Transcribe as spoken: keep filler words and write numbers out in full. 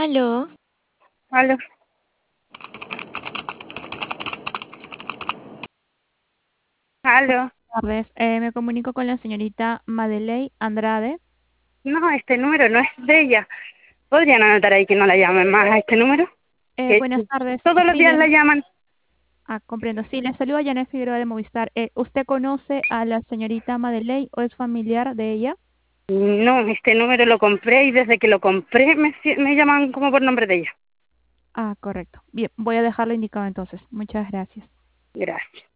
Aló, Aló, aló. Tardes. Eh, me comunico con la señorita Madeley Andrade. No, este número no es de ella. ¿Podrían anotar ahí que no la llamen más a este número? Eh, Que buenas tardes. todos los Sí, días la le, llaman. ah, comprendo. Sí, le saluda Janet Figueroa de Movistar. Eh, ¿usted conoce a la señorita Madeley o es familiar de ella? No, este número lo compré y desde que lo compré me, si- me llaman como por nombre de ella. Ah, correcto. Bien, voy a dejarlo indicado entonces. Muchas gracias. Gracias.